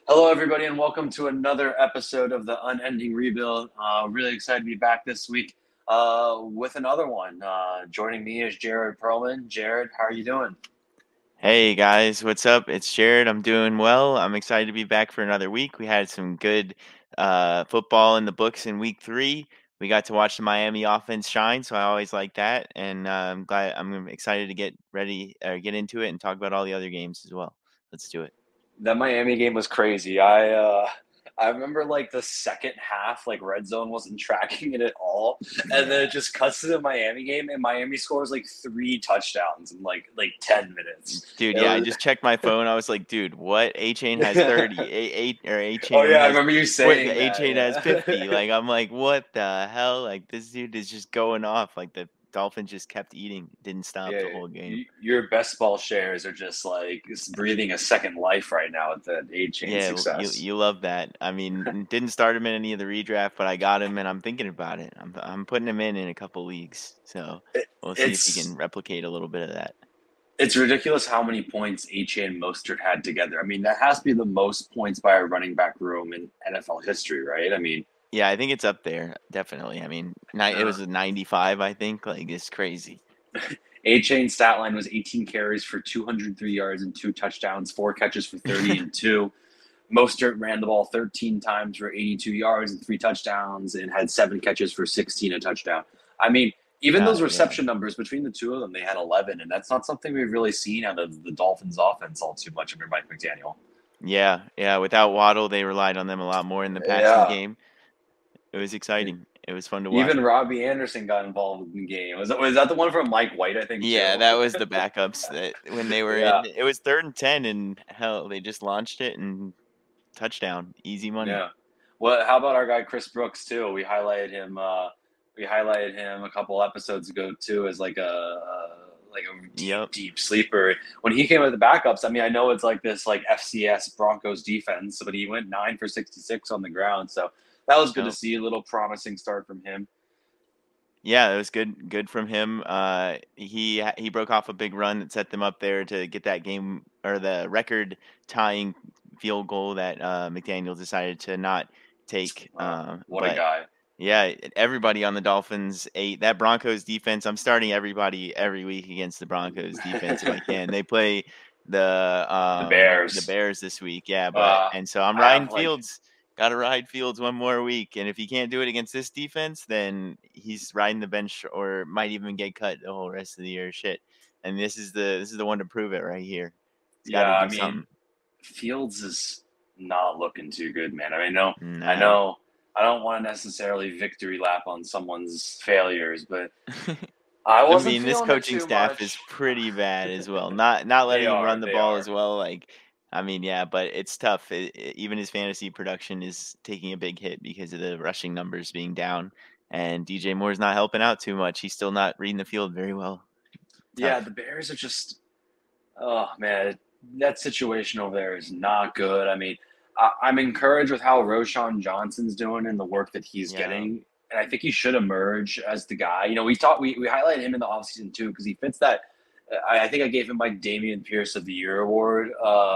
Hello, everybody, and welcome to another episode of the Unending Rebuild. Really excited to be back this week with another one. Joining me is Jared Perlman. Jared, how are you doing? Hey guys, what's up? It's Jared. I'm doing well. I'm excited to be back for another week. We had some good football in the books in week 3. We got to watch the Miami offense shine, so I always like that. And I'm excited to get ready or get into it and talk about all the other games as well. Let's do it. That Miami game was crazy. I remember like the second half, like red zone wasn't tracking it at all, and then Yeah. it just cuts to the Miami game, and Miami scores like 3 touchdowns in like 10 minutes. Dude, It yeah, I was. just checked my phone. I was like, dude, what? A Chain has 30. A Oh Chain yeah, I has remember you what? saying A that. Chain has 50. Yeah. Like, I'm like, what the hell? Like, this dude is just going off. Like, the Dolphins just kept eating, didn't stop Yeah, the whole game. your best ball shares are just like breathing a second life right now with the A chain Yeah, success. you love that. I mean, didn't start him in any of the redraft, but I got him, and I'm thinking about it. I'm putting him in a couple leagues, so It, we'll see if he can it's replicate a little bit of that. it's ridiculous how many points A chain and Mostert had together. I mean, that has to be the most points by a running back room in NFL history, right? I mean, Yeah, I think it's up there, definitely. I mean, it uh, was a 95, I think. Like, it's crazy. A chain stat line was 18 carries for 203 yards and 2 touchdowns, 4 catches for 30 and two. Mostert ran the ball 13 times for 82 yards and 3 touchdowns and had 7 catches for 16 a touchdown. I mean, even those Yeah. reception numbers between the two of them, they had 11, and that's not something we've really seen out of the Dolphins' offense all too much under Mike McDaniel. Yeah. Without Waddle, they relied on them a lot more in the passing Yeah, game. It was exciting. It was fun to watch. even Robbie Anderson got involved in the game. Was that the one from Mike White? I think Yeah, too. that was the backups that when they were Yeah, in, it was 3rd and 10, and hell, they just launched it and touchdown, easy money. yeah. Well, how about our guy Chris Brooks too? We highlighted him. We highlighted him a couple episodes ago too as like a deep, Yep. deep sleeper. When he came with the backups, I mean, I know it's like this like FCS Broncos defense, but he went 9 for 66 on the ground, so that was good to Yep. see. A little promising start from him. Yeah, it was good from him. He broke off a big run that set them up there to get that game or the record tying field goal that McDaniel decided to not take. What a But guy! yeah, everybody on the Dolphins ate that Broncos defense. I'm starting everybody every week against the Broncos defense if I can. They play The the Bears. Bears this week. Yeah, Uh, and so I'm I riding have like Fields. Got to ride Fields one more week, and if he can't do it against this defense, then he's riding the bench or might even get cut the whole rest of the year. Shit. And this is the one to prove it right here. He's got yeah. to I do mean, something. Fields is not looking too good, man. I mean, no, I No. know. I don't want to necessarily victory lap on someone's failures, but I I wasn't mean, this feeling it coaching too staff is much. pretty bad as well. Not They letting him are. run the They ball as are. well. Like, I mean, yeah, but it's tough. Even his fantasy production is taking a big hit because of the rushing numbers being down, and DJ Moore's not helping out too much. He's still not reading the field very well. Yeah, Tough. the Bears are just. Oh man, that situation over there is not good. I mean, I'm encouraged with how Roshan Johnson's doing and the work that he's Yeah. getting, and I think he should emerge as the guy. You know, we highlighted him in the offseason too because he fits that. I think I gave him like Damian Pierce of the Year award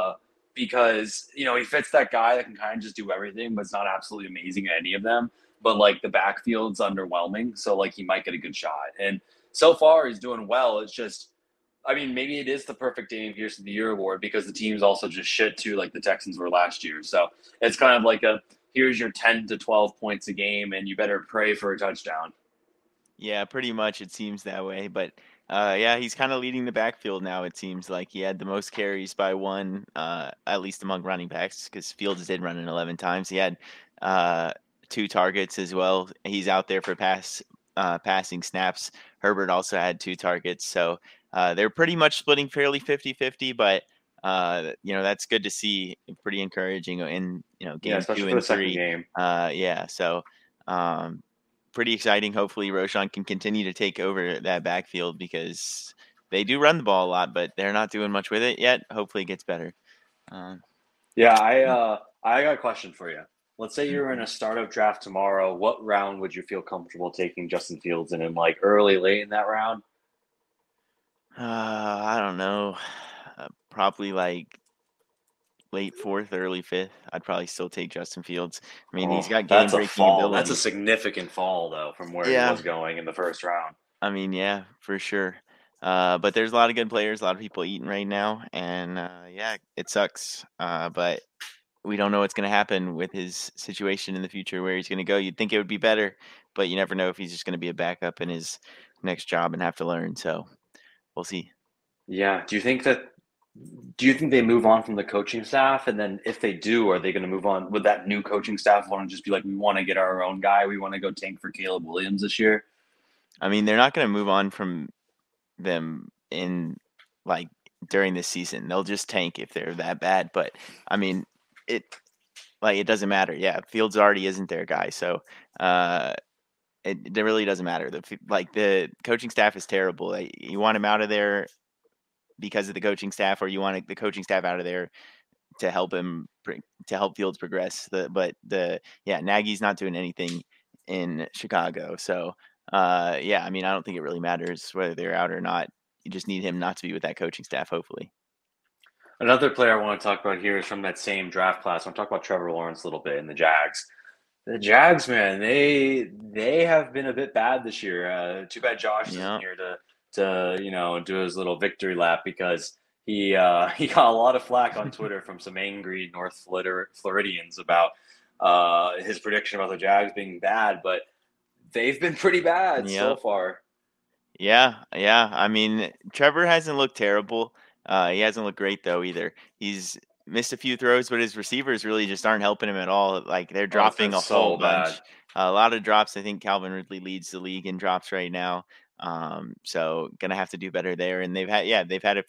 because he fits that guy that can kind of just do everything, but it's not absolutely amazing at any of them. But like the backfield's underwhelming, so like he might get a good shot. And so far he's doing well. It's just I mean, maybe it is the perfect Damian Pierce of the Year award because the team's also just shit too, like the Texans were last year. So it's kind of like a here's your 10 to 12 points a game, and you better pray for a touchdown. Yeah, pretty much it seems that way. But yeah, he's kind of leading the backfield now. It seems like he had the most carries by one, at least among running backs, because Fields did run it 11 times. He had uh, 2 targets as well. He's out there for passing snaps. Herbert also had 2 targets. So they're pretty much splitting fairly 50-50, but that's good to see. Pretty encouraging in Yeah, game two especially for the and second three. game. Yeah, so um, pretty exciting. Hopefully, Roshan can continue to take over that backfield because they do run the ball a lot, but they're not doing much with it yet. Hopefully, it gets better. Um, Yeah, I got a question for you. Let's say you're in a startup draft tomorrow. What round would you feel comfortable taking Justin Fields in? Like early, late in that round? I don't know. Probably like late fourth, early fifth, I'd probably still take Justin Fields. I mean, he's Oh, got that's a game-breaking fall. That's a ability. significant fall, though, from where he Yeah, was going in the first round. I mean, yeah, for sure. But there's a lot of good players, a lot of people eating right now, and yeah, it sucks. But we don't know what's going to happen with his situation in the future, where he's going to go. You'd think it would be better, but you never know if he's just going to be a backup in his next job and have to learn. So we'll see. Yeah. Do you think they move on from the coaching staff? And then if they do, are they going to move on? Would that new coaching staff want to just be like, we want to get our own guy? We want to go tank for Caleb Williams this year? I mean, they're not going to move on from them in like during this season. They'll just tank if they're that bad. But I mean, it it doesn't matter. Yeah, Fields already isn't their guy, so it really doesn't matter. The coaching staff is terrible. You want him out of there because of the coaching staff, or you want the coaching staff out of there to help him to help Fields progress. Nagy's not doing anything in Chicago, so yeah, I mean, I don't think it really matters whether they're out or not. You just need him not to be with that coaching staff, hopefully. Another player I want to talk about here is from that same draft class. I want to talk about Trevor Lawrence a little bit in the Jags. The Jags, man, they have been a bit bad this year. Too bad Josh isn't Yeah, here to do his little victory lap because he got a lot of flack on Twitter from some angry Floridians about his prediction about the Jags being bad, but they've been pretty bad yeah, so far. yeah. I mean, Trevor hasn't looked terrible. He hasn't looked great though either. He's missed a few throws, but his receivers really just aren't helping him at all. Like they're Oh, it's been dropping a whole so bad. bunch, a lot of drops. I think Calvin Ridley leads the league in drops right now. So gonna have to do better there. And they've had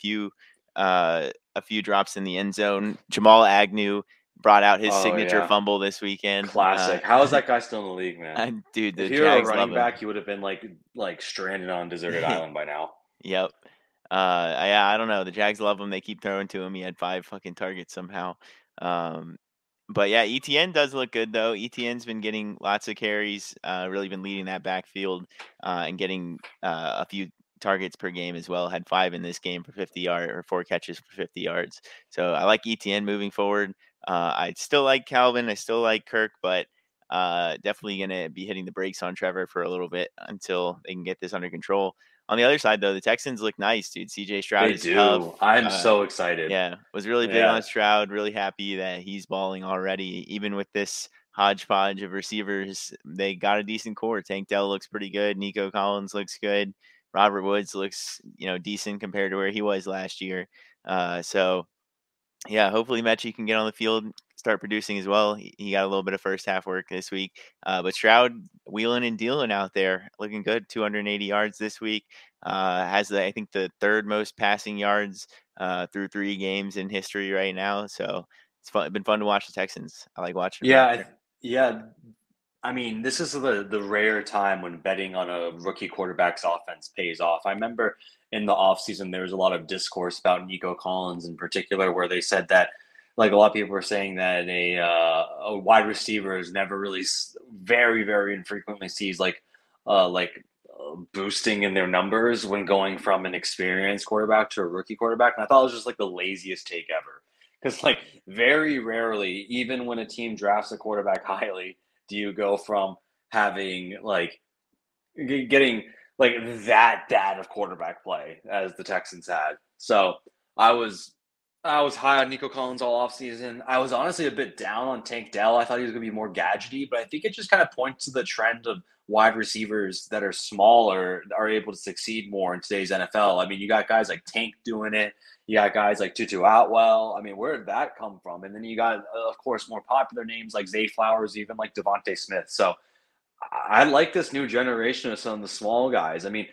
a few drops in the end zone. Jamal Agnew brought out his Oh signature yeah, fumble this weekend. classic. How is that guy still in the league, man? Dude, If the he were a Jags love running him. back, he would have been like stranded on a deserted island by now. Yep. Yeah, I don't know. The Jags love him. They keep throwing to him. He had 5 fucking targets somehow. Um, but yeah, ETN does look good though. ETN's been getting lots of carries, really been leading that backfield, and getting a few targets per game as well. Had 5 in this game for 50 yards or 4 catches for 50 yards. So I like ETN moving forward. I still like Calvin. I still like Kirk, but definitely gonna be hitting the brakes on Trevor for a little bit until they can get this under control. On the other side, though, the Texans look nice, dude. CJ Stroud They is tough. do. I'm Uh, so excited. yeah, was really big Yeah. on Stroud. Really happy that he's balling already. Even with this hodgepodge of receivers, they got a decent core. Tank Dell looks pretty good. Nico Collins looks good. Robert Woods looks, decent compared to where he was last year. So yeah, hopefully Mechie can get on the field, start producing as well. He got a little bit of first half work this week. But Stroud wheeling and dealing out there, looking good. 280 yards this week. Has I think the third most passing yards through 3 games in history right now. So it's been fun to watch the Texans. I like watching them out Yeah, there. yeah. I mean, this is the rare time when betting on a rookie quarterback's offense pays off. I remember in the offseason there was a lot of discourse about Nico Collins in particular, where they said that like a lot of people were saying that a wide receiver is never really very very infrequently sees boosting in their numbers when going from an experienced quarterback to a rookie quarterback, and I thought it was just like the laziest take ever. Because like very rarely, even when a team drafts a quarterback highly, do you go from having getting like that bad of quarterback play as the Texans had. So I was I was high on Nico Collins all offseason. I was honestly a bit down on Tank Dell. I thought he was going to be more gadgety, but I think it just kind of points to the trend of wide receivers that are smaller are able to succeed more in today's NFL. I mean, you got guys like Tank doing it. You got guys like Tutu Atwell. I mean, where did that come from? And then you got, of course, more popular names like Zay Flowers, even like Devontae Smith. So I like this new generation of some of the small guys. I mean,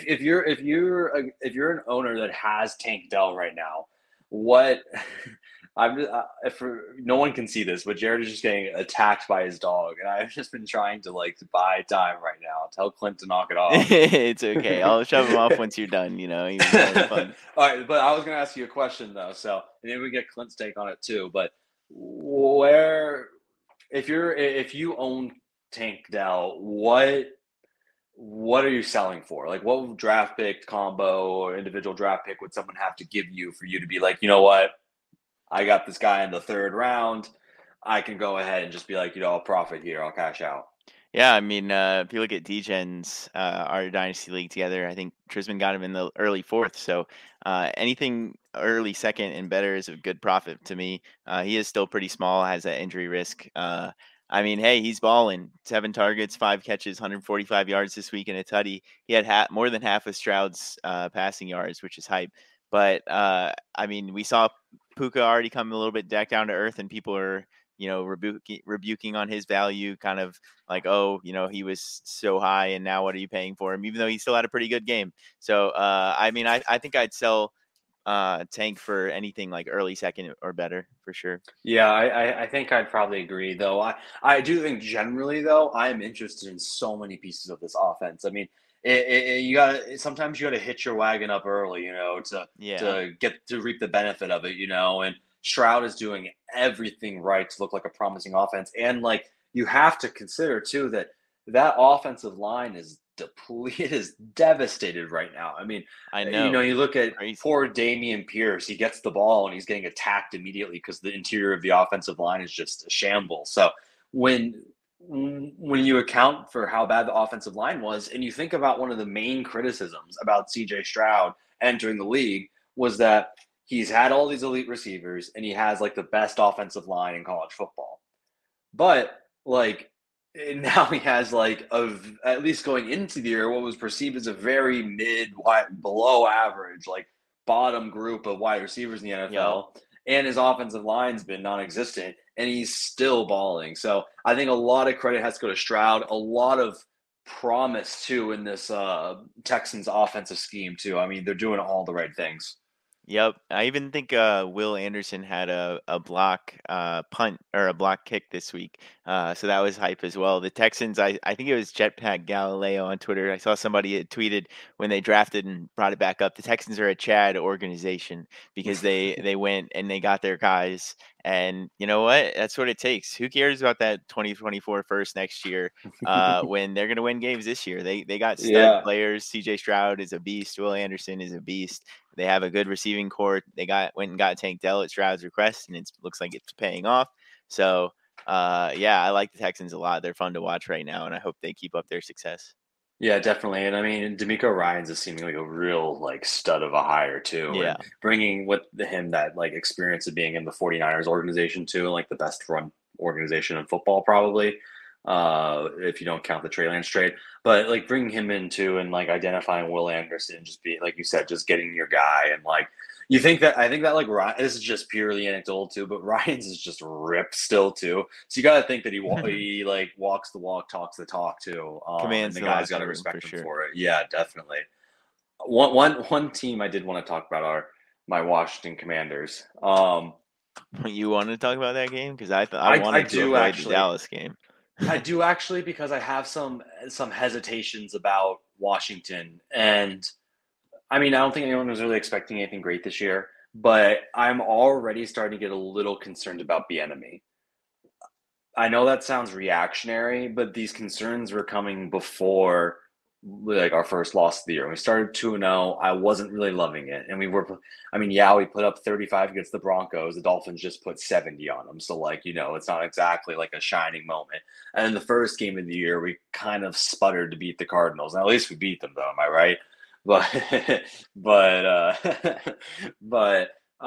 if you're an owner that has Tank Dell right now, what if no one can see this, but Jared is just getting attacked by his dog, and I've just been trying to like buy time right now. Tell Clint to knock it off. It's okay. I'll shove him off once you're done. He was having fun. All right, but I was going to ask you a question though, so maybe we get Clint's take on it too. But where, if you own Tank Dell, what are you selling for? Like, what draft pick combo or individual draft pick would someone have to give you for you to be like, you know what, I got this guy in the third round. I can go ahead and just be like, I'll profit here. I'll cash out. Yeah, I mean, if you look at DGen's our dynasty league together, I think Trisman got him in the early fourth. So anything early second and better is a good profit to me. He is still pretty small, has that injury risk. I mean, hey, he's balling. 7 targets, 5 catches, 145 yards this week in a tutty. He had more than half of Stroud's passing yards, which is hype. But I mean, we saw Puka already come a little bit back down to earth, and people are rebuking on his value, kind of like, oh, he was so high and now what are you paying for him, even though he still had a pretty good game. So I mean, I think I'd sell Tank for anything like early second or better for sure. Yeah, I think I'd probably agree, though. I do think generally, though, I'm interested in so many pieces of this offense. I mean, you got sometimes you got to hitch your wagon up early, Yeah, to get to reap the benefit of it, And Stroud is doing everything right to look like a promising offense, and like you have to consider too that offensive line is depleted, is devastated right now. I mean, I know, you look at crazy. poor Damian Pierce. He gets the ball and he's getting attacked immediately because the interior of the offensive line is just a shambles. So when when you account for how bad the offensive line was, and you think about one of the main criticisms about CJ Stroud entering the league was that he's had all these elite receivers and he has like the best offensive line in college football. But like now he has like at least going into the year what was perceived as a very below average, like bottom group of wide receivers in the Yep. NFL, and his offensive line's been non-existent, and he's still balling. So I think a lot of credit has to go to Stroud. A lot of promise too in this Texans offensive scheme too. I mean, they're doing all the right things. Yep. I even think Will Anderson had a block punt or a block kick this week. So that was hype as well. The Texans, I think it was Jetpack Galileo on Twitter. I saw somebody had tweeted when they drafted and brought it back up. The Texans are a Chad organization because they went and they got their guys. And you know what? That's what it takes. Who cares about that 2024 first next year when they're going to win games this year? They got stud Yeah. players. CJ Stroud is a beast. Will Anderson is a beast. They have a good receiving core. They went and got Tank Dell at Stroud's request, and it looks like it's paying off. So, yeah, I like the Texans a lot. They're fun to watch right now, and I hope they keep up their success. Yeah, definitely. And I mean, D'Amico Ryan's is seemingly a real like stud of a hire too, Yeah, and bringing with him that like experience of being in the 49ers organization too, like the best run organization in football probably, if you don't count the Trey Lance trade. But like bringing him into and like identifying Will Anderson, just being like you said, just getting your guy and like I think that like Ryan, this is just purely anecdotal too, but Ryan's is just ripped still too. So you got to think that he like walks the walk, talks the talk too, and commands the the guys got locker to room for respect him sure. for it. Yeah, definitely. One team I did want to talk about are my Washington Commanders. You want to talk about that game because I I wanted to do avoid the actually. Dallas game. I do actually because I have some hesitations about Washington, and I mean I don't think anyone was really expecting anything great this year, but I'm already starting to get a little concerned about Bieniemy. I know that sounds reactionary, but these concerns were coming before like our first loss of the year. When we started 2-0, I wasn't really loving it. And I mean, yeah, we put up 35 against the Broncos. The Dolphins just put 70 on them. So like, it's not exactly like a shining moment. And in the first game of the year, we kind of sputtered to beat the Cardinals. Now at least we beat them though, am I right? But but but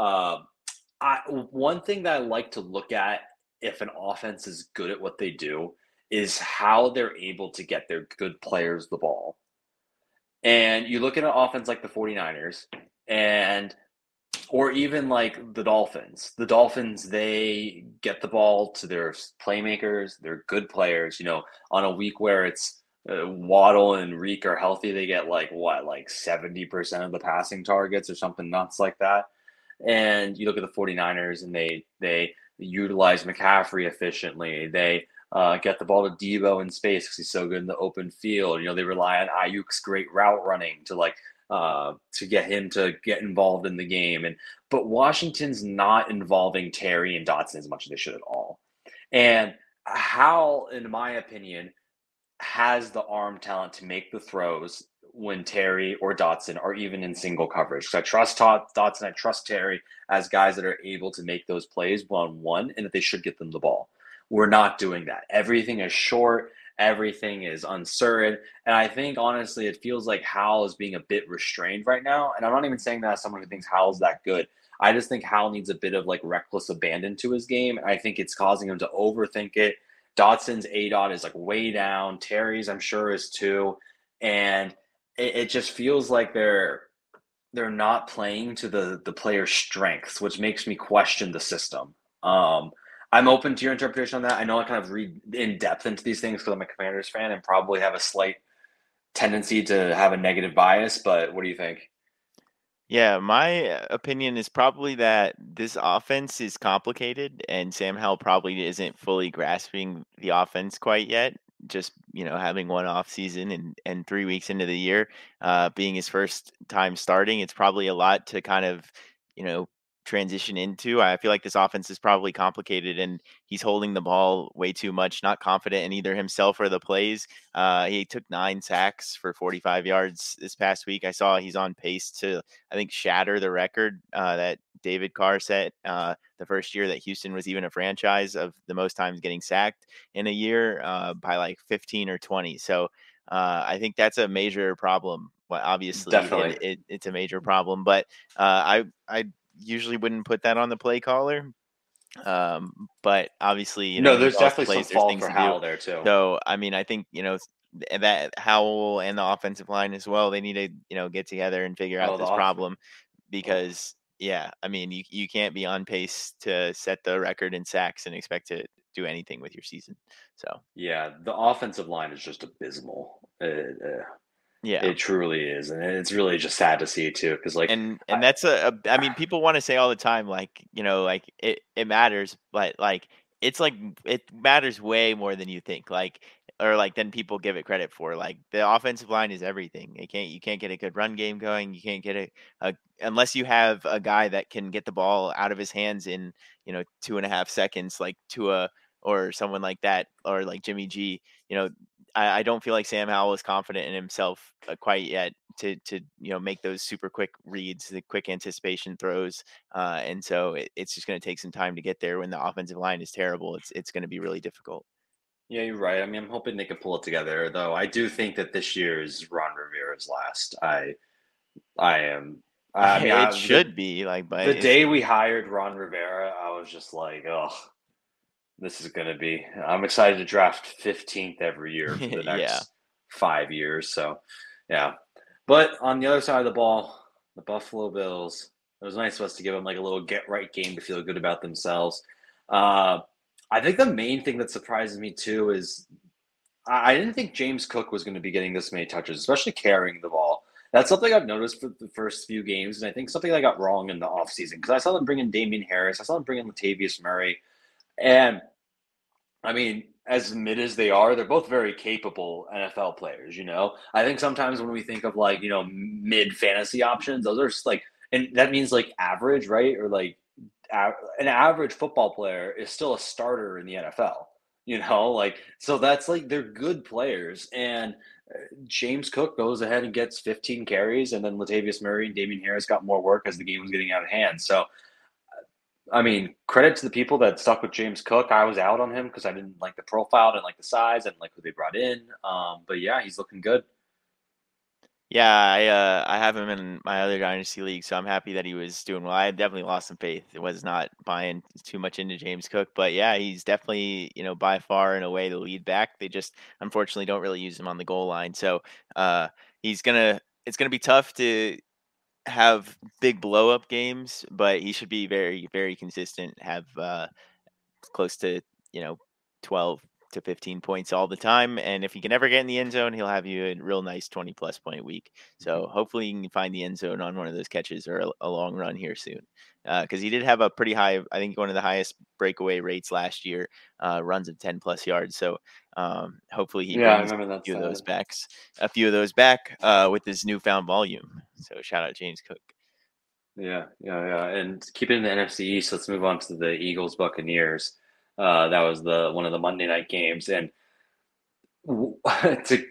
one thing that I like to look at if an offense is good at what they do is how they're able to get their good players the ball. And you look at an offense like the 49ers and or even like the Dolphins. The Dolphins, they get the ball to their playmakers, they're good players, on a week where it's Waddle and Reek are healthy, they get like what, like 70% of the passing targets or something nuts like that. And you look at the 49ers and they utilize McCaffrey efficiently. They get the ball to Debo in space because he's so good in the open field. They rely on Ayuk's great route running to get him to get involved in the game. But Washington's not involving Terry and Dotson as much as they should at all. And Howell, in my opinion, has the arm talent to make the throws when Terry or Dotson are even in single coverage. So I trust Dotson, I trust Terry as guys that are able to make those plays one one, and that they should get them the ball. We're not doing that. Everything is short. Everything is uncertain. And I think honestly, it feels like Howell is being a bit restrained right now. And I'm not even saying that as someone who thinks Howell's that good. I just think Howell needs a bit of like reckless abandon to his game. And I think it's causing him to overthink it. Dotson's A dot is like way down. Terry's, I'm sure, is too. And it just feels like they're not playing to the player's strengths, which makes me question the system. I'm open to your interpretation on that. I know I kind of read in depth into these things because I'm a Commanders fan and probably have a slight tendency to have a negative bias, but what do you think? Yeah, my opinion is probably that this offense is complicated, and Sam Howell probably isn't fully grasping the offense quite yet. Just having one off season and 3 weeks into the year, being his first time starting, it's probably a lot to kind of you know transition into. I feel like this offense is probably complicated, and he's holding the ball way too much, not confident in either himself or the plays. He took 9 sacks for 45 yards this past week. I saw he's on pace to, I think, shatter the record that David Carr set the first year that Houston was even a franchise, of the most times getting sacked in a year, by like 15 or 20. So I think that's a major problem. Well, obviously, Definitely. it's a major problem, but I usually wouldn't put that on the play caller. But obviously, No, he there's calls definitely some plays, there's fault things for to do. Howell there too. So, I mean, I think, that Howell and the offensive line as well, they need to, get together and figure out Oh, the this off. problem, Oh, because, yeah, I mean, you can't be on pace to set the record in sacks and expect to do anything with your season. So, yeah, the offensive line is just abysmal. yeah. It truly is, and it's really just sad to see it too. Because like, And I, that's I mean, people want to say all the time, like, like it matters, but like it's like it matters way more than you think, like, or like than people give it credit for. Like, the offensive line is everything. You can't get a good run game going. You can't get a unless you have a guy that can get the ball out of his hands in 2.5 seconds, like Tua or someone like that, or like Jimmy G. You know, I don't feel like Sam Howell is confident in himself quite yet to make those super quick reads, the quick anticipation throws, and so it's just going to take some time to get there. When the offensive line is terrible, it's going to be really difficult. yeah, you're right. I mean, I'm hoping they can pull it together, though. I do think that this year is Ron Rivera's last. I am. I mean, It should be like, but the it's day we hired Ron Rivera, I was just like, oh, this is gonna be. I'm excited to draft 15th every year for the yeah. next 5 years. So, yeah. But on the other side of the ball, the Buffalo Bills. It was nice of us to give them like a little get right game to feel good about themselves. Uh, I think the main thing that surprises me too is I didn't think James Cook was going to be getting this many touches, especially carrying the ball. That's something I've noticed for the first few games, and I think something I got wrong in the offseason because I saw them bring in Damian Harris, I saw them bring in Latavius Murray, and I mean, as mid as they are, they're both very capable NFL players. I think sometimes when we think of like mid fantasy options, those are just like, and that means like average, right? Or like an average football player is still a starter in the NFL. Like so that's like they're good players, and James Cook goes ahead and gets 15 carries, and then Latavius Murray and Damian Harris got more work as the game was getting out of hand. So I mean, credit to the people that stuck with James Cook. I was out on him because I didn't like the profile, didn't like the size, and like who they brought in. But yeah, he's looking good. Yeah, I have him in my other dynasty league, so I'm happy that he was doing well. I definitely lost some faith. It was not buying too much into James Cook, but yeah, he's definitely, by far and away the lead back. They just unfortunately don't really use him on the goal line. So uh it's gonna be tough to have big blow up games, but he should be very, very consistent, have close to, you know, 12 to 15 points all the time. And if he can ever get in the end zone, he'll have you a real nice 20 plus point week. So hopefully you can find the end zone on one of those catches or a long run here soon. Because he did have a pretty high, I think one of the highest breakaway rates last year, runs of 10 plus yards. So hopefully he Yeah, I brings remember that stat. a few of those back with his newfound volume. So shout out James Cook. Yeah, yeah, yeah. And keeping in the NFC East, let's move on to the Eagles Buccaneers. That was the one of the Monday night games, and to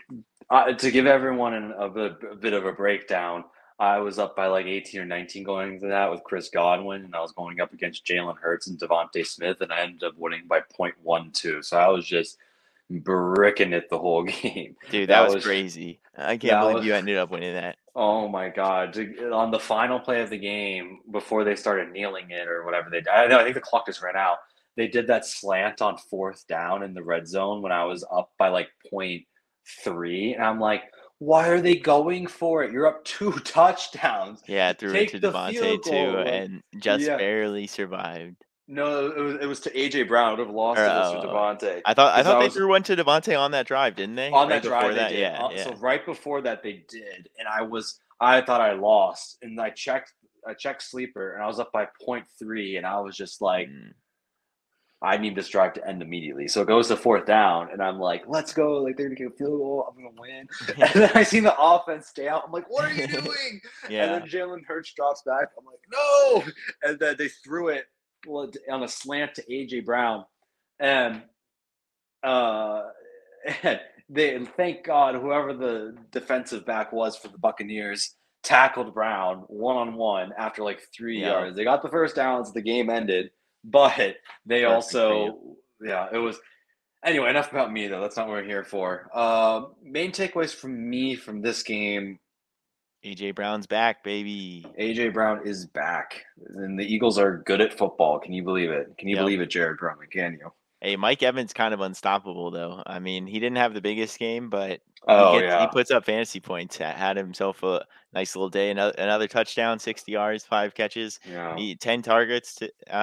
To give everyone a bit of a breakdown, I was up by like 18 or 19 going into that with Chris Godwin, and I was going up against Jalen Hurts and Devontae Smith, and I ended up winning by 0.12. So I was just bricking it the whole game. Dude, that That was was crazy. I can't that believe was you ended up winning that. oh my God. On the final play of the game, before they started kneeling it or whatever they did, I think the clock just ran out. They did that slant on fourth down in the red zone when I was up by like point three. And I'm like, why are they going for it? You're up two touchdowns. Yeah, threw it to Take the Devontae field too, goal. Like, and just yeah. barely survived. No, it was to AJ Brown. I would have Or lost if it was to Devontae. I Because thought I they was threw one to Devontae on that drive, didn't they? on Right that before drive they that, did. yeah, So yeah. right before that they did, and I thought I lost, and I checked sleeper, and I was up by point three, and I was just like, Mm. I need this drive to end immediately. So it goes to fourth down, and I'm like, let's go, like they're gonna get a field goal, I'm gonna win. And then I see the offense stay out. I'm like, what are you doing? And then Yeah. Jalen Hurts drops back. I'm like, no, and then they threw it on a slant to AJ Brown, and uh, they thank God whoever the defensive back was for the Buccaneers tackled Brown one on one after like three Yep. yards. They got the first downs, the game ended, but they Perfect for you. also yeah, it was anyway, enough about me though. That's not what we're here for. Main takeaways from me from this game. AJ Brown's back, baby. AJ Brown is back, and the Eagles are good at football. Can you believe it? Can you Yep. believe it, Jared Drummond? Can you? Hey, Mike Evans kind of unstoppable though. I mean, he didn't have the biggest game, but Oh he yeah, puts up fantasy points. Had himself a nice little day. Another touchdown, 60 yards, 5 catches. yeah. He 10 targets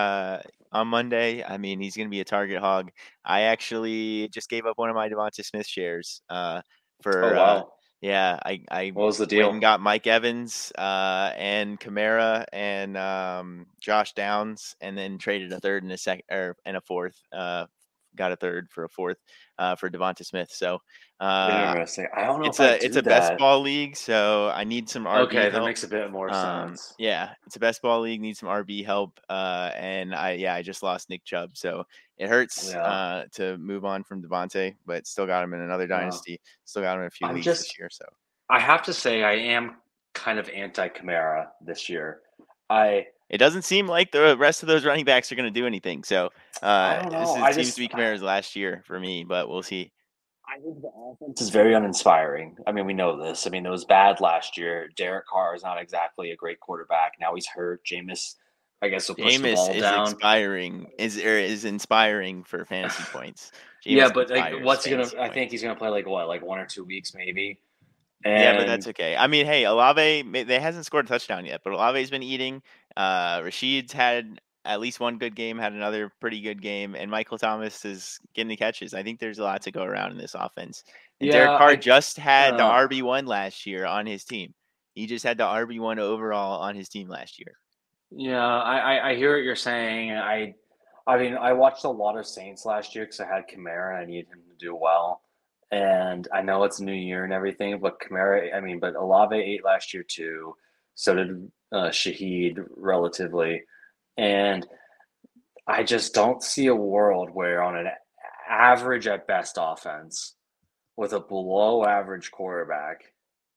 on Monday. I mean, he's going to be a target hog. I actually just gave up one of my Devonta Smith shares Oh for wow. yeah, I What was the went and deal? got Mike Evans and Kamara and Josh Downs, and then traded a third and a second or and a fourth. Got a third for a fourth for Devonta Smith. So uh, Interesting. I don't know if I it's do a best that. ball league, so I need some RB Okay, that help. makes a bit more sense. Yeah, it's a best ball league, need some RB help. And I just lost Nick Chubb, so it hurts Yeah, to move on from Devontae, but still got him in another yeah. dynasty. Still got him in a few I'm leagues this just. year. So I have to say, I am kind of anti Kamara this year. I. it doesn't seem like the rest of those running backs are going to do anything. So I don't know. it seems to be Kamara's last year for me, but we'll see. I think the offense is very uninspiring. I mean, we know this. I mean, it was bad last year. Derek Carr is not exactly a great quarterback. Now he's hurt. Jameis, I guess, will push the Jameis ball is down. expiring is inspiring for fantasy points. Yeah, Jameis but like, inspires what's he gonna? fantasy I think points. he's gonna play like what, like 1 or 2 weeks maybe. Yeah, but that's And okay. I mean, hey, Olave, they hasn't scored a touchdown yet, but Olave's been eating. Rashid's had at least one good game, had another pretty good game, and Michael Thomas is getting the catches. I think there's a lot to go around in this offense. And yeah, Derek Carr I. just had the Uh, RB1 last year on his team. He just had the RB1 overall on his team last year. Yeah, I hear what you're saying. I mean, I watched a lot of Saints last year because I had Kamara and I needed him to do well. And I know it's a new year and everything, but Kamara, I mean, but Olave ate last year too. So did Shaheed relatively. And I just don't see a world where on an average at best offense with a below average quarterback,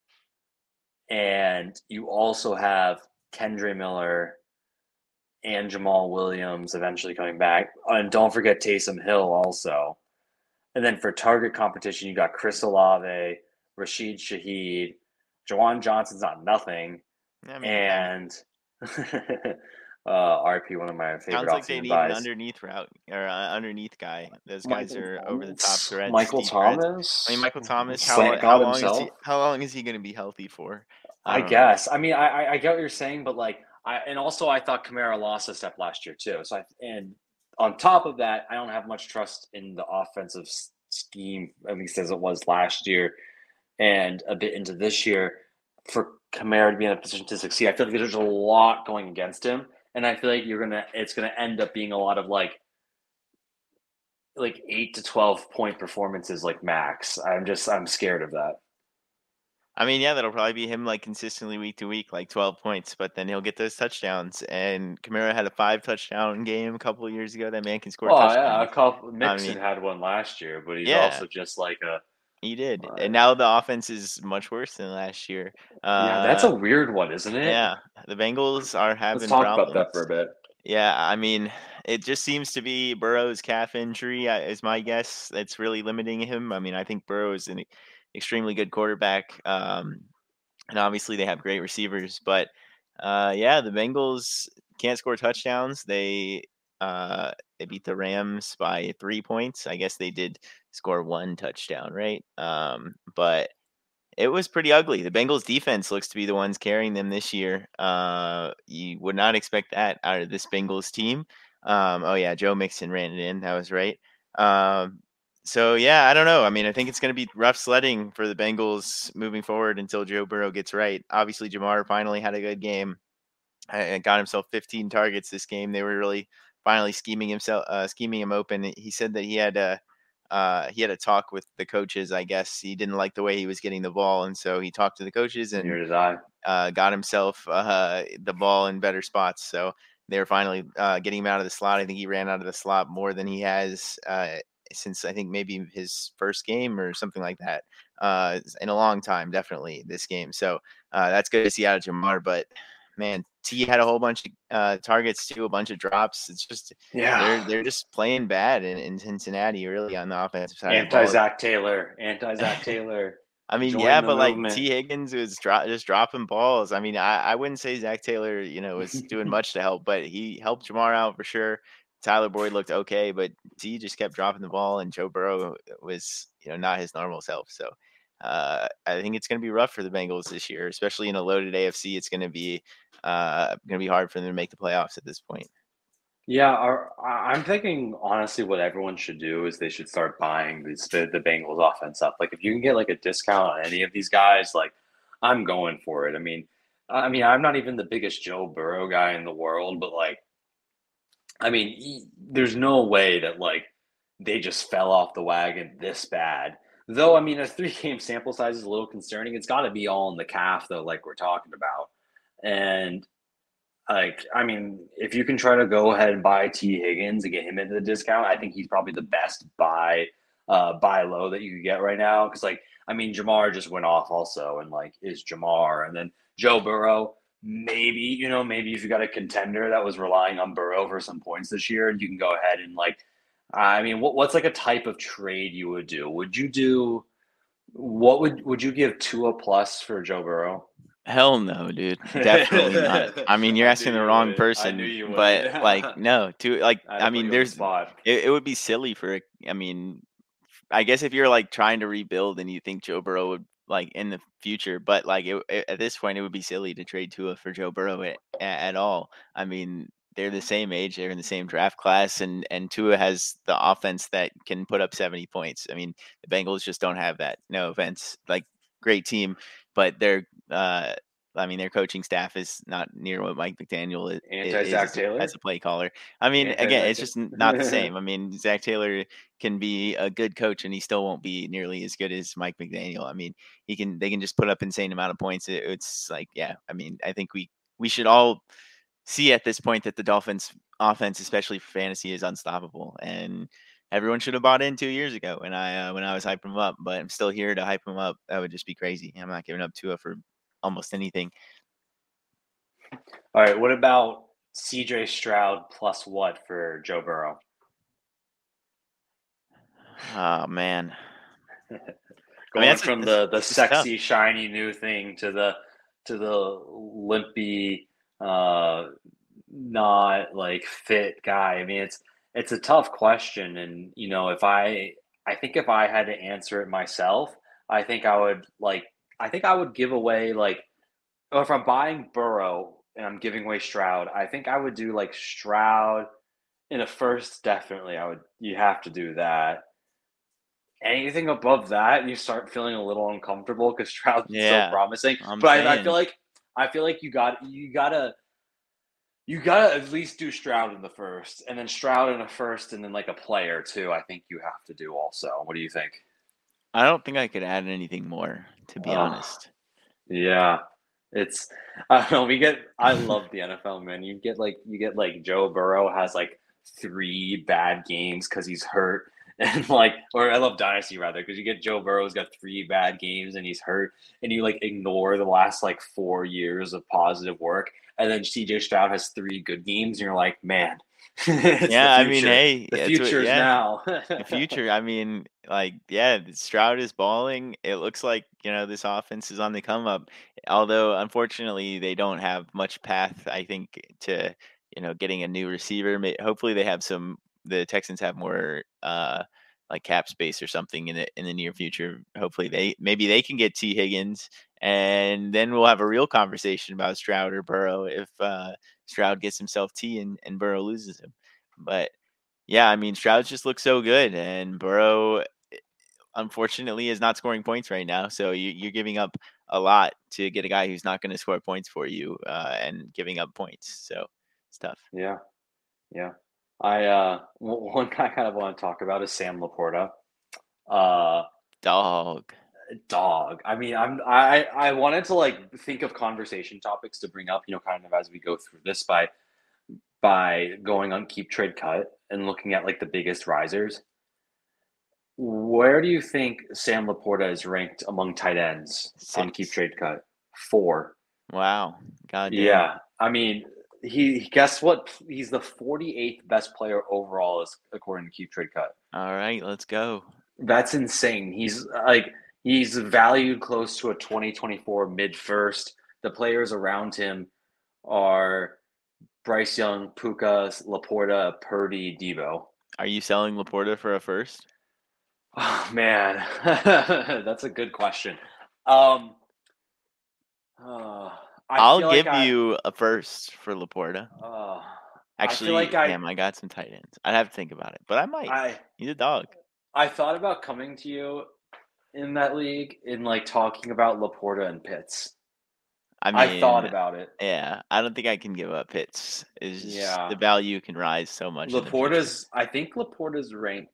and you also have Kendre Miller and Jamal Williams eventually coming back. And don't forget Taysom Hill also. And then for target competition, you got Chris Olave, Rashid Shaheed, Jawan Johnson's not nothing, I mean, kind of. and RP, one of my favorite Sounds like they offseason need an buys. underneath route or underneath guy. Those guys Michael are over the top Thomas. threats, Michael deep threats. I mean, Thomas, Michael Thomas, slant God himself. how long is he going to be healthy for? I I don't know. guess. I mean, I get what you're saying, but like, and also I thought Kamara lost a step last year too. And on top of that, I don't have much trust in the offensive scheme, at least as it was last year, and a bit into this year for Kamara to be in a position to succeed. I feel like there's a lot going against him, and I feel like it's gonna end up being a lot of like 8 to 12 point performances, like max. I'm scared of that. I mean, yeah, that'll probably be him like consistently week to week, like 12 points, but then he'll get those touchdowns. And Kamara had a 5 touchdown game a couple of years ago. That man can score Oh yeah, a touchdowns. couple. I Mixon mean, had one last year, but he's yeah, also just like a. He did, Uh, and now the offense is much worse than last year. yeah, that's Uh, a weird one, isn't it? yeah, the Bengals are Let's having talk about that for problems. a bit. Yeah, I mean, it just seems to be Burrow's calf injury is my guess. That's really limiting him. I mean, I think Burrow is an extremely good quarterback, and obviously they have great receivers. But yeah, the Bengals can't score touchdowns. They beat the Rams by 3 points. I guess they did score one touchdown, right? But it was pretty ugly. The Bengals defense looks to be the ones carrying them this year. You would not expect that out of this Bengals team. Oh yeah, Joe Mixon ran it in. That was right. Um, so yeah, I don't know. I mean, I think it's going to be rough sledding for the Bengals moving forward until Joe Burrow gets right. Obviously, Jamar finally had a good game and got himself 15 targets this game. They were really finally scheming him open. He said that he had a talk with the coaches. I guess he didn't like the way he was getting the ball, and so he talked to the coaches and Neither did I. got himself the ball in better spots. So they were finally getting him out of the slot. I think he ran out of the slot more than he has since I think maybe his first game or something like that in a long time. Definitely this game. So that's good to see out of Jamar. But man, T had a whole bunch of targets too, a bunch of drops. It's just Yeah. they're just playing bad in Cincinnati, really on the offensive side of the Anti ball. Zach Taylor. Anti Zach Taylor. I mean, yeah, Join the but like movement. T. Higgins was just dropping balls. I mean, I wouldn't say Zach Taylor, was doing much to help, but he helped Jamar out for sure. Tyler Boyd looked okay, but T just kept dropping the ball, and Joe Burrow was, not his normal self. So I think it's going to be rough for the Bengals this year, especially in a loaded AFC. It's going to be hard for them to make the playoffs at this point. Yeah, I'm thinking honestly, what everyone should do is they should start buying the Bengals offense up. Like if you can get like a discount on any of these guys, like I'm going for it. I mean, I'm not even the biggest Joe Burrow guy in the world, but like, there's no way that like they just fell off the wagon this bad. Though, I mean, a three-game sample size is a little concerning. It's got to be all in the calf, though, like we're talking about. And if you can try to go ahead and buy T. Higgins and get him into the discount, I think he's probably the best buy low that you could get right now. Because Jamar just went off also, and like is Jamar, and then Joe Burrow. Maybe if you got a contender that was relying on Burrow for some points this year, you can go ahead and what's like a type of trade you would do? What would you give Tua plus for Joe Burrow? Hell no, dude. Definitely not. I mean, you're I knew asking the you wrong would. I knew person, you would. but like, I no, to like, had to I put mean, you on the spot. it would be silly I mean, I guess if you're like trying to rebuild and you think Joe Burrow would like in the future, but like at this point, it would be silly to trade Tua for Joe Burrow at all. I mean, they're the same age, they're in the same draft class, and Tua has the offense that can put up 70 points. I mean, the Bengals just don't have that. No offense, like great team, but their coaching staff is not near what Mike McDaniel Anti is Zach Taylor. as a play caller. I mean, Anti again, Zach it's Taylor. just not the same. I mean, Zach Taylor can be a good coach, and he still won't be nearly as good as Mike McDaniel. I mean, they can just put up insane amount of points. It's like, yeah. I mean, I think we should all see at this point that the Dolphins offense, especially for fantasy, is unstoppable, and everyone should have bought in 2 years ago when I was hyping them up. But I'm still here to hype them up. That would just be crazy. I'm not giving up Tua for almost anything. All right. What about CJ Stroud plus what for Joe Burrow? Oh man. I mean, Going from the this is tough. sexy shiny new thing to the limpy not like fit guy. It's a tough question, and I think if I had to answer it myself, I think I would give away or if I'm buying Burrow and I'm giving away Stroud, I think I would do like Stroud in a first. Definitely, you have to do that. Anything above that, you start feeling a little uncomfortable because Stroud's so Yeah, promising. I'm But I feel saying. like you gotta at least do Stroud in the first, and then Stroud in a first, and then like a player too. I think you have to do also. What do you think? I don't think I could add anything more, to be Oh, honest. yeah. It's I don't know. I love the NFL, man. You get like Joe Burrow has like three bad games because he's hurt, And like, or I love Dynasty rather, because you get Joe Burrow's got 3 bad games and he's hurt, and you like ignore the last like 4 years of positive work, and then CJ Stroud has 3 good games, and you're like, man, it's the Yeah, I mean, future. hey, The that's what. future is Yeah, now. the future. I mean, like, yeah, Stroud is balling. It looks like this offense is on the come up. Although, unfortunately, they don't have much path. I think to getting a new receiver. Hopefully, they have some. The Texans have more like cap space or something in the near future. Hopefully, maybe they can get T Higgins, and then we'll have a real conversation about Stroud or Burrow if Stroud gets himself T and Burrow loses him. But yeah, I mean, Stroud just looks so good, and Burrow, unfortunately, is not scoring points right now. So you're giving up a lot to get a guy who's not going to score points for you, and giving up points. So it's tough. Yeah, yeah. One guy I kind of want to talk about is Sam Laporta. Uh, Dog. Dog. I mean, I wanted to like think of conversation topics to bring up, kind of as we go through this by going on Keep Trade Cut and looking at like the biggest risers. Where do you think Sam Laporta is ranked among tight ends on Keep 6. Trade Cut? 4. Wow. God damn. Yeah. I mean, he guess what? He's the 48th best player overall, is according to Keep Trade Cut. All right, let's go. That's insane. He's valued close to a 2024 mid first. The players around him are Bryce Young, Puka, Laporta, Purdy, Debo. Are you selling Laporta for a first? Oh man, that's a good question. Um, uh, I I'll feel like give I, you a first for Laporta. uh, I feel Actually, like I, damn, I got some tight ends. I'd have to think about it, but I might. I, He's a dog. I thought about coming to you in that league in like talking about Laporta and Pitts. I I thought mean, about it. yeah, I don't think I can give up Pitts. Is just the Yeah, value can rise so much in the future. I think Laporta's ranked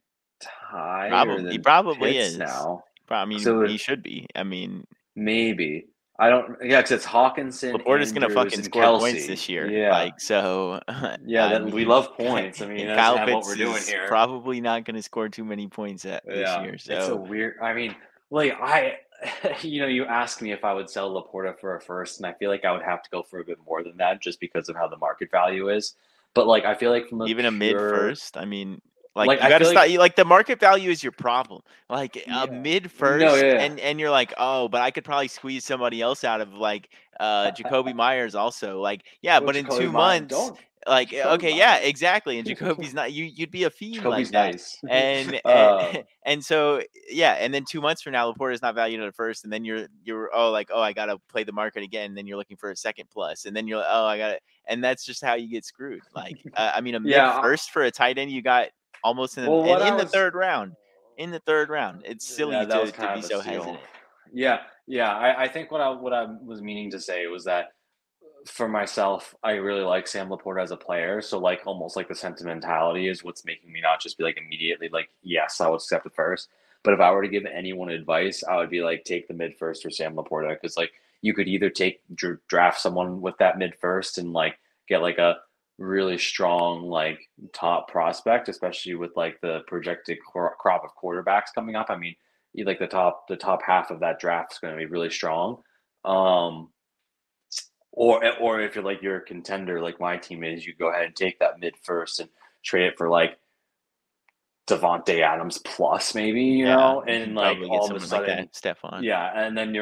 higher Probably, he than probably Pitts is. now. I mean, So he should be. I mean, maybe. I don't, yeah, because it's Hawkinson, Laporta's gonna Andrews, fucking and score points Kelsey. this year. Yeah. Like, so, Yeah, I that we mean, love points. I mean, that's Kyle kind of what Pitts we're doing is here. probably not gonna score too many points this Yeah. year. It's a So weird, I mean, like I you asked me if I would sell Laporta for a first, and I feel like I would have to go for a bit more than that just because of how the market value is. But like I feel like from a even a mid pure first, I mean, like like you I got to feel start. like Like the market value is your problem. Like a yeah. mid No, first, yeah. and you're like, oh, but I could probably squeeze somebody else out of like Jacoby Myers also. Like, yeah, Well, but in Jacoby two Myers, months, don't like Jacoby okay, yeah, Myers. exactly. And Jacoby's not you'd be a fiend like Jacoby's that. nice. And uh and so yeah, and then 2 months from now, Laporta is not valued at a first, and then you're oh I gotta play the market again, and then you're looking for a second plus, and then you're like, oh I got to and that's just how you get screwed. Like I mean, a mid yeah. first for a tight end, you got almost in Well, the, and what I in the was third round. In the third round, it's yeah, silly that was to kind be of a so steal. hesitant. Yeah, yeah. I think what I was meaning to say was that for myself, I really like Sam Laporta as a player. So like almost like the sentimentality is what's making me not just be like immediately like, yes, I would accept it first. But if I were to give anyone advice, I would be like take the mid first for Sam Laporta, because like you could either draft someone with that mid first and like get like a really strong like top prospect, especially with like the projected crop of quarterbacks coming up. I mean, like the top half of that draft is going to be really strong. Um, or if you're a contender like my team is, you go ahead and take that mid first and trade it for like Devonte Adams plus maybe, Yeah, you and can like probably get all of a someone like sudden, that, Stephon. yeah, and then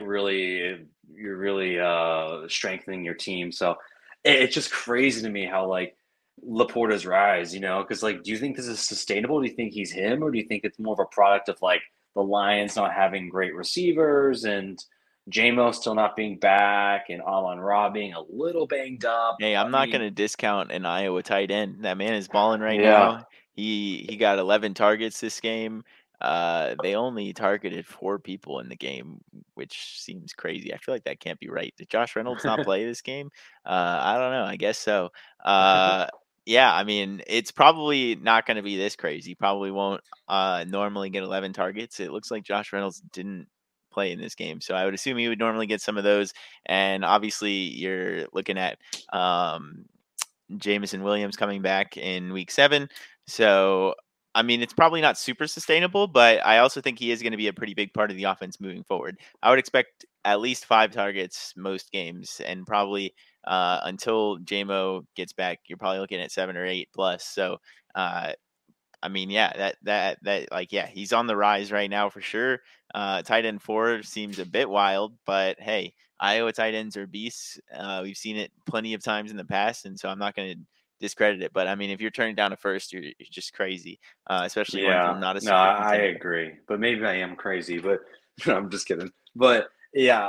you're really strengthening your team. So it's just crazy to me how like Laporta's rise, because like, do you think this is sustainable? Do you think he's him, or do you think it's more of a product of like the Lions not having great receivers and JMO still not being back and Amon-Ra being a little banged up? Hey, I'm I not mean, gonna discount an Iowa tight end. That man is balling right yeah, now. He got 11 targets this game. They only targeted 4 people in the game, which seems crazy. I feel like that can't be right. Did Josh Reynolds not play this game? I don't know. I guess so. Uh, yeah, I mean, it's probably not going to be this crazy. Probably won't normally get 11 targets. It looks like Josh Reynolds didn't play in this game, so I would assume he would normally get some of those. And obviously, you're looking at um, Jameson Williams coming back in week 7. So I mean, it's probably not super sustainable, but I also think he is going to be a pretty big part of the offense moving forward. I would expect at least 5 targets most games, and probably until JMO gets back, you're probably looking at 7 or 8 plus. So, uh, I mean, yeah, like, yeah, he's on the rise right now for sure. Tight end 4 seems a bit wild, but hey, Iowa tight ends are beasts. We've seen it plenty of times in the past, and so I'm not going to discredit it. But I mean, if you're turning down a first, you're just crazy, especially one Yeah, from not a no, super I contender. agree, but maybe I am crazy, but I'm just kidding. But yeah,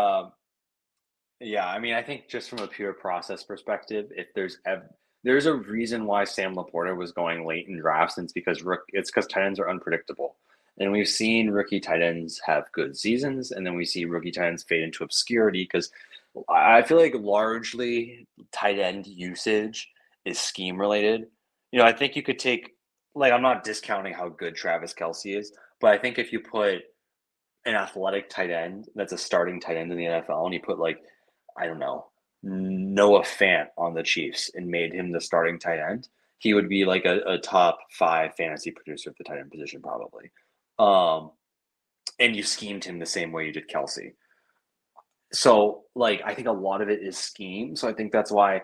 yeah, I mean, I think just from a pure process perspective, if there's a reason why Sam Laporta was going late in drafts, and it's because tight ends are unpredictable. And we've seen rookie tight ends have good seasons, and then we see rookie tight ends fade into obscurity because I feel like largely tight end usage is scheme related. I think you could take, like, I'm not discounting how good Travis Kelce is, but I think if you put an athletic tight end that's a starting tight end in the NFL, and you put, like, I don't know, Noah Fant on the Chiefs and made him the starting tight end, he would be like a top 5 fantasy producer at the tight end position probably. Um, and you schemed him the same way you did Kelce. So, like, I think a lot of it is scheme. So I think that's why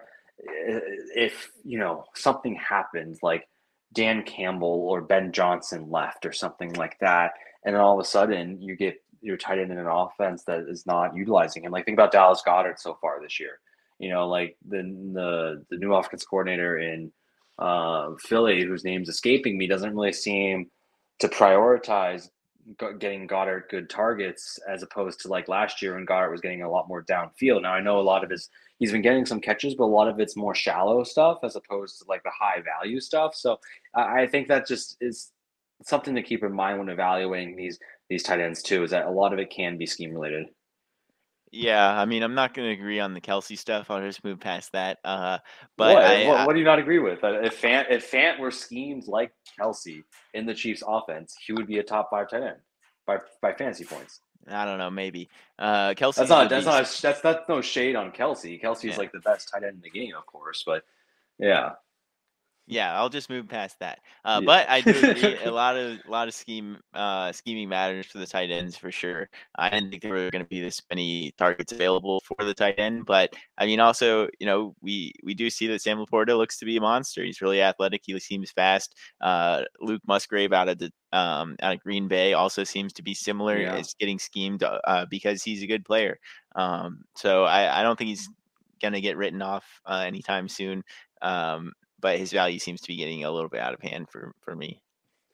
if, something happens, like Dan Campbell or Ben Johnson left or something like that, and then all of a sudden you get your tight end in an offense that is not utilizing him. Like, think about Dallas Goedert so far this year. Like the new offense coordinator in Philly, whose name's escaping me, doesn't really seem to prioritize getting Goddard good targets as opposed to like last year when Goddard was getting a lot more downfield. Now I know a lot of he's been getting some catches, but a lot of it's more shallow stuff as opposed to like the high value stuff. So I think that just is something to keep in mind when evaluating these tight ends too, is that a lot of it can be scheme related. Yeah, I mean, I'm not going to agree on the Kelsey stuff. I'll just move past that. But What? What do you not agree with? If Fant were schemed like Kelsey in the Chiefs offense, he would be a top 5 tight end by fantasy points. I don't know, maybe. That's Kelsey's a not that's not beast. that's no shade on Kelsey. Kelsey's Yeah. like the best tight end in the game, of course, but yeah, Yeah, I'll just move past that. But I do agree. yeah. A lot of scheming matters for the tight ends for sure. I didn't think there were going to be this many targets available for the tight end, but I mean, also, we do see that Sam Laporta looks to be a monster. He's really athletic. He seems fast. Luke Musgrave out of Green Bay also seems to be similar. Yeah. It's getting schemed because he's a good player. So I don't think he's going to get written off anytime soon. But his value seems to be getting a little bit out of hand for me.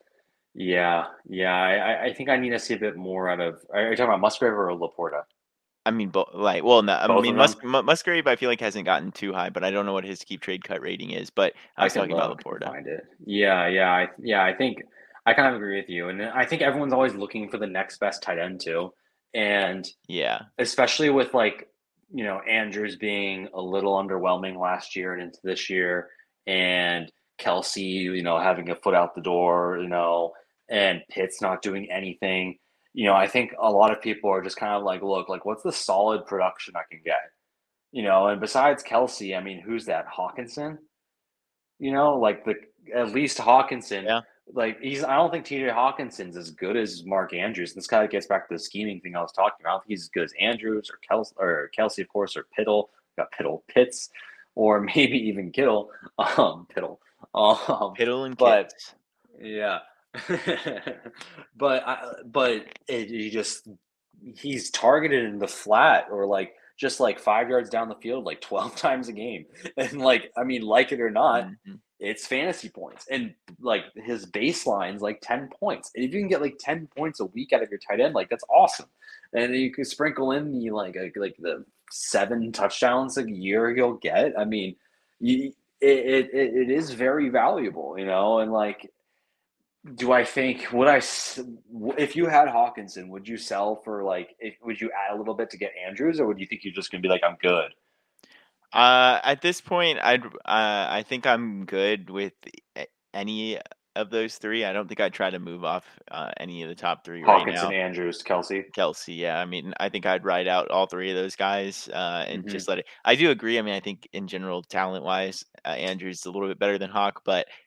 Yeah. I think I need to see a bit more out of. Are you talking about Musgrave or Laporta? I mean, well, no, I Both of mean, them. Musgrave, I feel like hasn't gotten too high, but I don't know what his keep trade cut rating is. But I I was can talking about look and Laporta. find it. I think I kind of agree with you, and I think everyone's always looking for the next best tight end too, and Yeah, especially with, like, Andrews being a little underwhelming last year and into this year, and Kelsey, having a foot out the door, and Pitts not doing anything. I think a lot of people are just kind of like, look, like, what's the solid production I can get? And besides Kelsey, I mean, who's that? Hawkinson? Like, the at least Hawkinson, yeah. like, I don't think TJ Hawkinson's as good as Mark Andrews. This kind of gets back to the scheming thing I was talking about. I don't think he's as good as Andrews or Kelsey, of course, or Pitts, or maybe even Kittle, Pittle. Pittle and But Kitts. yeah, he's targeted in the flat, or like just like 5 yards down the field, like 12 times a game. And, like, I mean, like it or not, Hmm. it's fantasy points. And, like, his baseline's like 10 points. And if you can get like 10 points a week out of your tight end, like, that's awesome. And you can sprinkle in the 7 touchdowns a year he'll get. I mean, it is very valuable, and, like, do I think if you had Hawkinson, would you sell for, like, would you add a little bit to get Andrews, or would you think you're just gonna be like, I'm good? At this point, I think I'm good with any of those three. I don't think I'd try to move off any of the top three right Hawkinson, now. Andrews, Kelsey. Kelsey, yeah. I mean, I think I'd ride out all three of those guys and Hmm. just let it. I do agree. I mean, I think in general, talent wise, Andrew's a little bit better than Hawk, but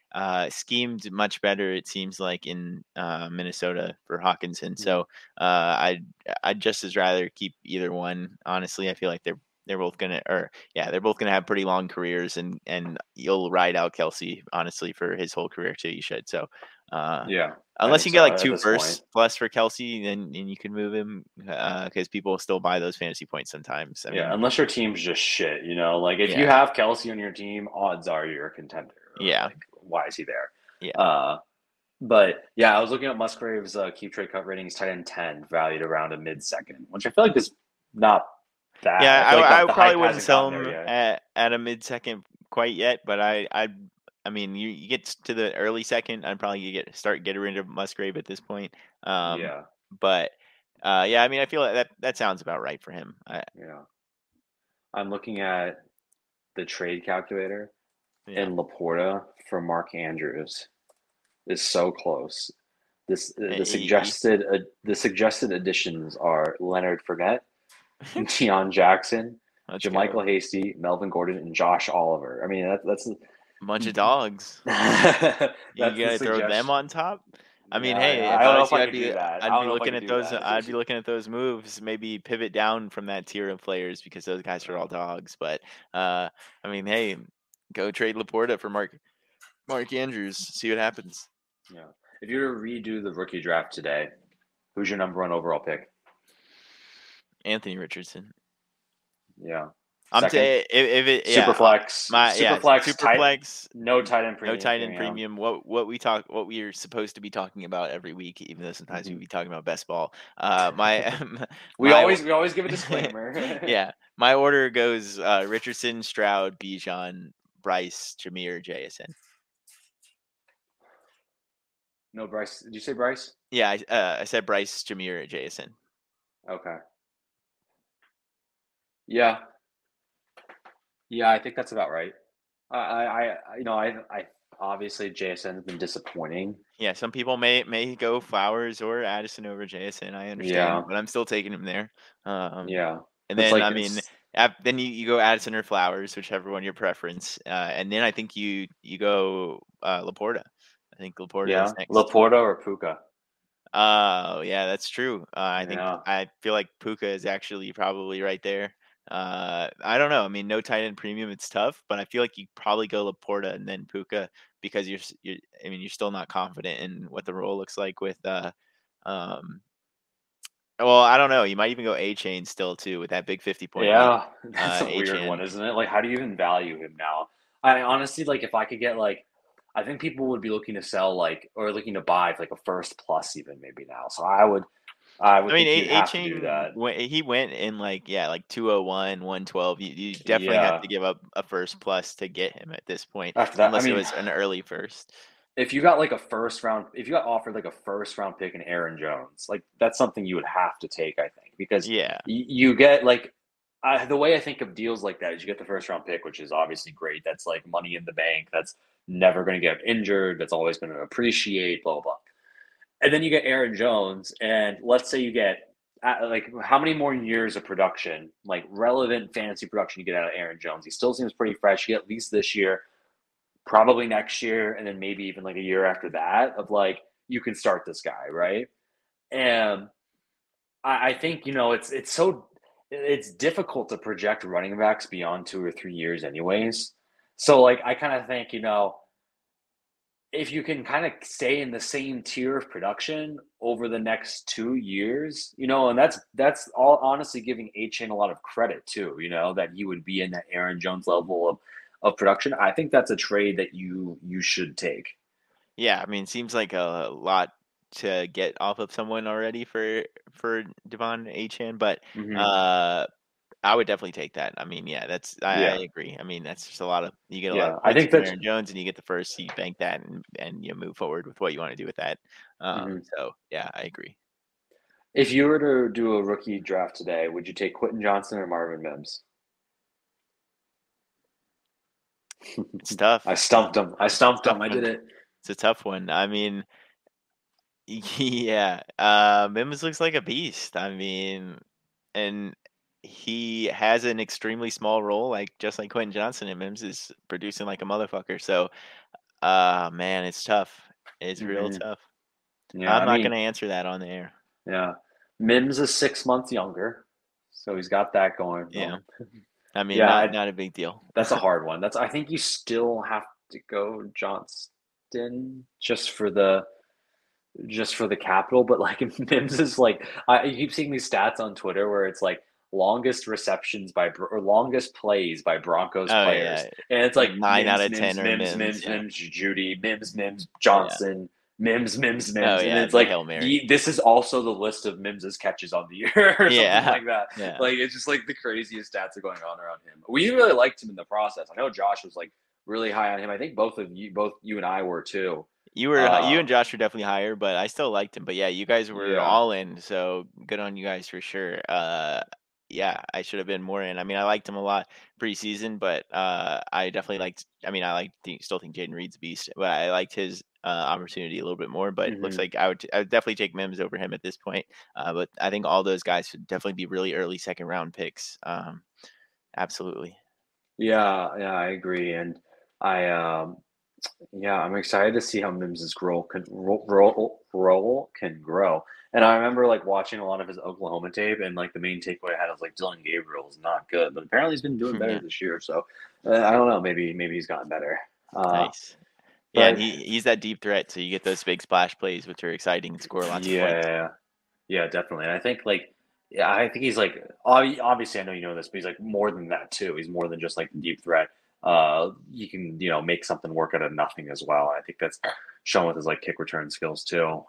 schemed much better, it seems like, in Minnesota for Hawkinson. Mhm. So I'd just as rather keep either one. Honestly, I feel like they're both gonna, or yeah, they're both gonna have pretty long careers, and you'll ride out Kelsey honestly for his whole career too. You should. So Yeah, I unless think you get so like at two this point. firsts plus for Kelsey, then and you can move him because people still buy those fantasy points sometimes. I Yeah, mean, unless your team's just shit, Like if you yeah, have Kelsey on your team, odds are you're a contender. Or yeah, like, why is he there? yeah. Uh, but yeah, I was looking at Musgrave's keep trade cut rating. He's tight end 10, valued around a mid second, which I feel like is not bad. Yeah, I feel like I the probably hype wouldn't hasn't sell gotten there him yet. at a mid second quite yet, but I mean, you get to the early second, I'd probably start getting rid of Musgrave at this point. Um, Yeah, but yeah, I mean, I feel like that sounds about right for him. yeah. I'm looking at the trade calculator, Yeah, and Laporta for Mark Andrews is so close. This the suggested additions are Leonard Fournette, Deion Jackson, let's go. Jermichael Hasty, Melvin Gordon, and Josh Oliver. I mean, that's Bunch of dogs. You that's the gotta throw them suggestion. on top. I mean, Yeah, hey, yeah, if I don't I know was if you, I could do that. I I'd don't be know if I looking could at do those. that. I'd be looking at those moves. Maybe pivot down from that tier of players because those guys are all Yeah, dogs. But I mean, hey, go trade Laporta for Mark Andrews. See what happens. yeah. If you were to redo the rookie draft today, who's your number one overall pick? Anthony Richardson. Yeah, I'm second. saying if it yeah Superflex, my yeah Superflex, super tight, flex no tight end no premium tight end premium. premium. What we are supposed to be talking about every week, even though sometimes we Hmm. be talking about best ball. My We my always give a disclaimer. yeah, my order goes Richardson, Stroud, Bijan, Bryce, Jameer, JSN. No, Bryce. Did you say Bryce? Yeah, I said Bryce, Jameer, JSN. Okay. Yeah, yeah, I think that's about right. I obviously JSN has been disappointing. Yeah, some people may go Flowers or Addison over JSN. I understand, Yeah, but I'm still taking him there. Um, yeah. and It's then like I mean, then you go Addison or Flowers, whichever one your preference. And then I think you go Laporta. I think Laporta is yeah, next. Laporta or Puka. Oh, yeah, that's true. Yeah, I feel like Puka is actually probably right there. I don't know. I mean, no tight end premium, it's tough, but I feel like you probably go Laporta and then Puka because I mean, you're still not confident in what the role looks like with um well, I don't know. You might even go A chain still too with that big 50-point week. yeah. That's a A weird one, chain. isn't it? Like, how do you even value him now? I honestly like if I could get like, I think people would be looking to sell like or looking to buy like a first plus even maybe now. So I I would mean, think you'd A have to do chain that. he went in like yeah, like 201, 112. You definitely have Yeah. to give up a first plus to get him at this point, After that, I unless it mean, was an early first. if you got like a first round, if you got offered like a first round pick in Aaron Jones, like that's something you would have to take, I think, because Yeah. you get like the way I think of deals like that is you get the first round pick, which is obviously great. That's like money in the bank. That's never going to get injured. That's always going to appreciate. Blah blah blah. And then you get Aaron Jones, and let's say you get like how many more years of production, like relevant fantasy production, you get out of Aaron Jones? He still seems pretty fresh. You get at least this year, probably next year, and then maybe even like a year after that. Of like you can start this guy, right? And I think it's difficult to project running backs beyond 2 or 3 years, anyways. So like I kind of think if you can kind of stay in the same tier of production over the next 2 years, and that's all honestly giving A Chain a lot of credit too, that he would be in that Aaron Jones level of production. I think that's a trade that you should take. Yeah, I mean, seems like a lot to get off of someone already for Devon Achan, but Hmm. uh I would definitely take that. I mean, yeah, I Yeah, agree. I mean, that's just a lot of you get a lot yeah. of I points think from that's. Aaron Jones, and you get the first, so you bank that, and you move forward with what you want to do with that. Mhm. So yeah, I agree. If you were to do a rookie draft today, would you take Quentin Johnson or Marvin Mims? It's I tough. stumped him. I It's a stumped tough him. I did one. it. It's a tough one. I mean, yeah, Mims looks like a beast. I mean, and he has an extremely small role, like just like Quentin Johnson, and Mims is producing like a motherfucker. So Man, it's tough. It's real Hmm. tough. Yeah, I'm I not mean, gonna answer that on the air. yeah. Mims is 6 months younger, so he's got that going for Yeah. him. I mean, Yeah, not a big deal. that's a hard one. I think you still have to go Johnston just for the capital, but like Mims is like I keep seeing these stats on Twitter where it's like longest receptions or longest plays by Broncos Oh players, yeah, and it's like like 9 out Mims, of 10 Mims, are Mims, Mims. Mims, Yeah. Mims, Judy, Mims, Mims, Yeah. Johnson, Mims, Mims, Oh Mims, and yeah, it's the like Hail Mary. this is also the list of Mims's catches on the year or something Yeah. like that. Yeah. Like it's just like the craziest stats are going on around him. We really liked him in the process. I know Josh was like really high on him. I think both you and I were too. You Uh, and Josh were definitely higher, but I still liked him. But yeah, you guys were yeah. all in, so good on you guys for sure. Yeah, I should have been more in. I mean, I liked him a lot preseason, but I definitely liked. I mean, still think Jaden Reed's a beast, but I liked his opportunity a little bit more. But looks Hmm. like I would definitely take Mims over him at this point. But I think all those guys should definitely be really early second round picks. Absolutely. Yeah, yeah, I agree, and I yeah, I'm excited to see how Mims's role can grow. And I remember like watching a lot of his Oklahoma tape, and like the main takeaway I had was like Dylan Gabriel is not good, but apparently he's been doing better Yeah, this year. So I don't know, maybe he's gotten better. nice. Yeah, and But he's that deep threat, so you get those big splash plays, which are exciting and score lots of points. yeah, yeah, definitely. And I think like yeah, I think he's like obviously I know you know this, but he's like more than that too. He's more than just like the deep threat. You can make something work out of nothing as well. I think that's shown with his like kick return skills too.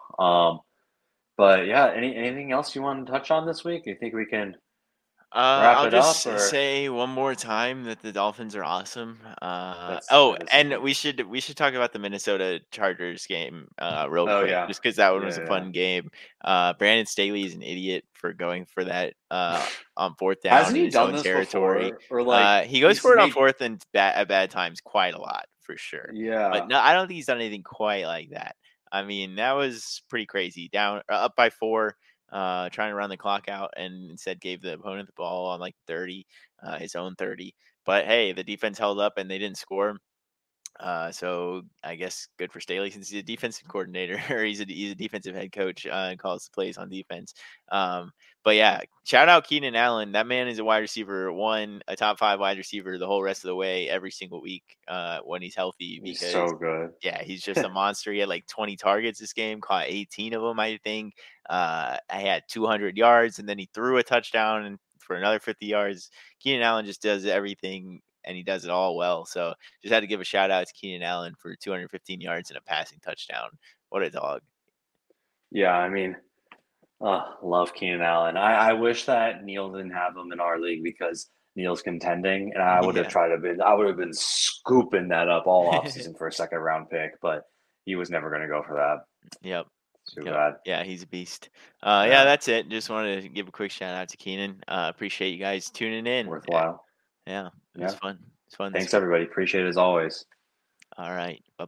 But yeah, anything else you want to touch on this week? You think we can wrap I'll it up, just or say one more time that the Dolphins are awesome. that is And something? we should talk about the Minnesota Chargers game real Oh quick, yeah, just because that one was yeah, a yeah. fun game. Brandon Staley is an idiot for going for that on fourth Hasn't down in he his done own this territory. before? Or like He goes he for it on made fourth and at bad times quite a lot for sure. But yeah. no, I don't think he's done anything quite like that. I mean, that was pretty crazy. Down up by four, trying to run the clock out, and instead gave the opponent the ball on like 30, his own 30. But hey, the defense held up and they didn't score. So I guess good for Staley since he's a defensive coordinator or he's a defensive head coach and calls the plays on defense. Um, but yeah, shout out Keenan Allen. That man is a wide receiver, a top 5 wide receiver the whole rest of the way every single week when he's healthy He's because so good. yeah, he's just a monster. He had like 20 targets this game, caught 18 of them, I think. I had 200 yards, and then he threw a touchdown and for another 50 yards. Keenan Allen just does everything, and he does it all well. So just had to give a shout out to Keenan Allen for 215 yards and a passing touchdown. What a dog! Yeah, I mean, love Keenan Allen. I wish that Neil didn't have him in our league because Neil's contending, and Yeah. I would have been scooping that up all offseason for a second round pick, but he was never going to go for that. Yep. Too Yep. bad. Yeah, he's a beast. Yeah, Yeah, that's it. Just wanted to give a quick shout out to Keenan. Appreciate you guys tuning in. worthwhile. Yeah, it was Yeah. fun. It's fun this Thanks week. everybody. Appreciate it as always. All right. Bye.